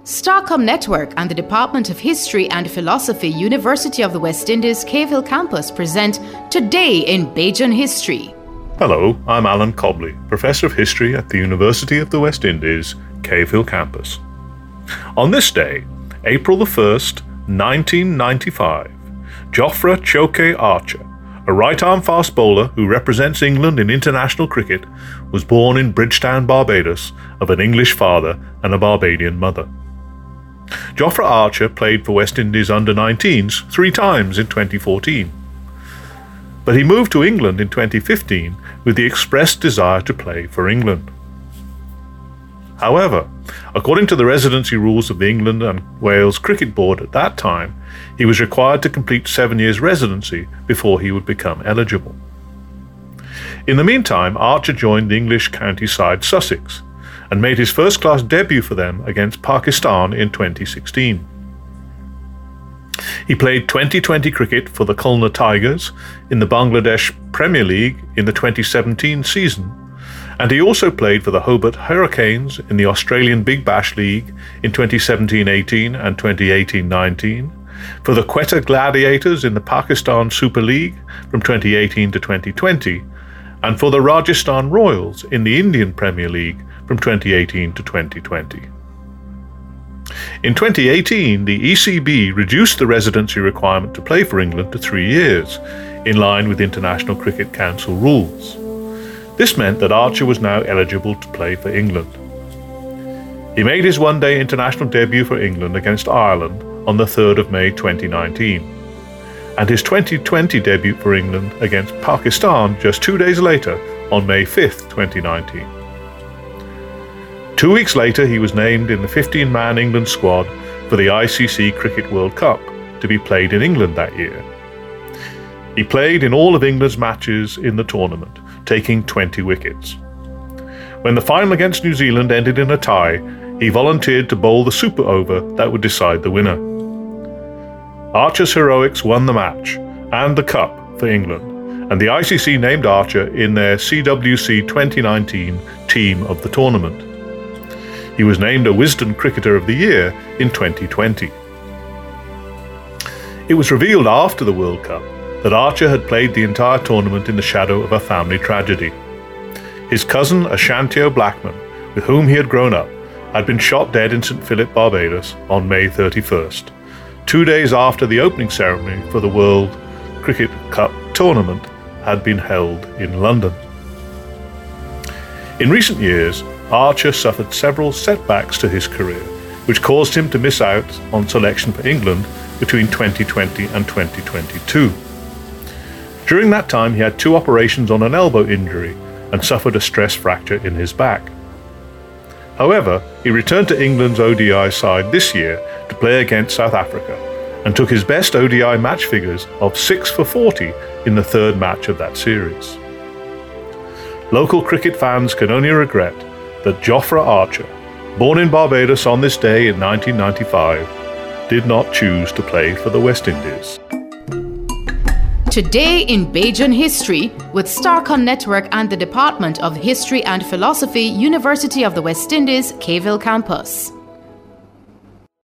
Starcom Network and the Department of History and Philosophy, University of the West Indies, Cave Hill Campus present Today in Bajan History. Hello, I'm Alan Cobley, Professor of History at the University of the West Indies, Cave Hill Campus. On this day, April the 1st, 1995, Jofra Choke Archer, a right-arm fast bowler who represents England in international cricket, was born in Bridgetown, Barbados, of an English father and a Barbadian mother. Jofra Archer played for West Indies under-19s 3 times in 2014. But he moved to England in 2015 with the expressed desire to play for England. However, according to the residency rules of the England and Wales Cricket Board at that time, he was required to complete 7 years residency before he would become eligible. In the meantime, Archer joined the English county side Sussex and made his first-class debut for them against Pakistan in 2016. He played 2020 cricket for the Khulna Tigers in the Bangladesh Premier League in the 2017 season, and he also played for the Hobart Hurricanes in the Australian Big Bash League in 2017-18 and 2018-19, for the Quetta Gladiators in the Pakistan Super League from 2018 to 2020, and for the Rajasthan Royals in the Indian Premier League from 2018 to 2020. In 2018, the ECB reduced the residency requirement to play for England to 3 years, in line with International Cricket Council rules. This meant that Archer was now eligible to play for England. He made his one-day international debut for England against Ireland on the 3rd of May 2019, and his 2020 debut for England against Pakistan just 2 days later on May 5th, 2019. 2 weeks later, he was named in the 15-man England squad for the ICC Cricket World Cup to be played in England that year. He played in all of England's matches in the tournament, taking 20 wickets. When the final against New Zealand ended in a tie, he volunteered to bowl the super over that would decide the winner. Archer's heroics won the match and the cup for England, and the ICC named Archer in their CWC 2019 Team of the Tournament. He was named a Wisden Cricketer of the Year in 2020. It was revealed after the World Cup that Archer had played the entire tournament in the shadow of a family tragedy. His cousin Ashantio Blackman, with whom he had grown up, had been shot dead in St Philip, Barbados on May 31st, 2 days after the opening ceremony for the World Cricket Cup tournament had been held in London. In recent years, Archer suffered several setbacks to his career, which caused him to miss out on selection for England between 2020 and 2022. During that time, he had 2 operations on an elbow injury and suffered a stress fracture in his back. However, he returned to England's ODI side this year to play against South Africa and took his best ODI match figures of 6 for 40 in the 3rd match of that series. Local cricket fans can only regret that Jofra Archer, born in Barbados on this day in 1995, did not choose to play for the West Indies. Today in Bajan History with Starcom Network and the Department of History and Philosophy, University of the West Indies, Cave Hill Campus.